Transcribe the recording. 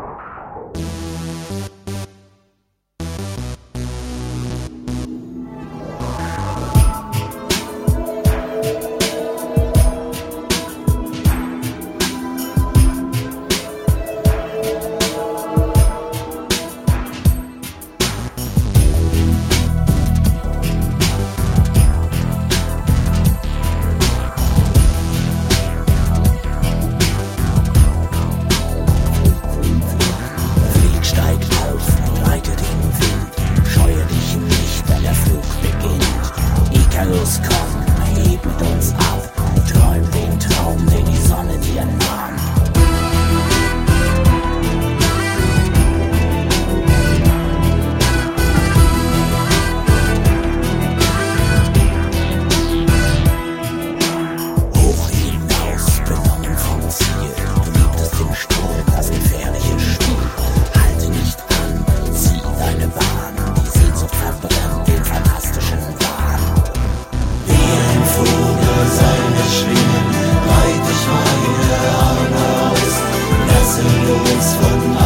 Los, komm, heb mit uns ab, träum den Traum, den die Sonne dir nahm. Hoch hinaus, benommen vom Ziel, du liebtest den Sturm, das gefährliche Spiel. Halte nicht an, zieh deine Bahn, die Sehnsucht verbrennt den fantastischen Wahn. Vogel soll wir schwingen, breit dich meine Arme aus, lasse los von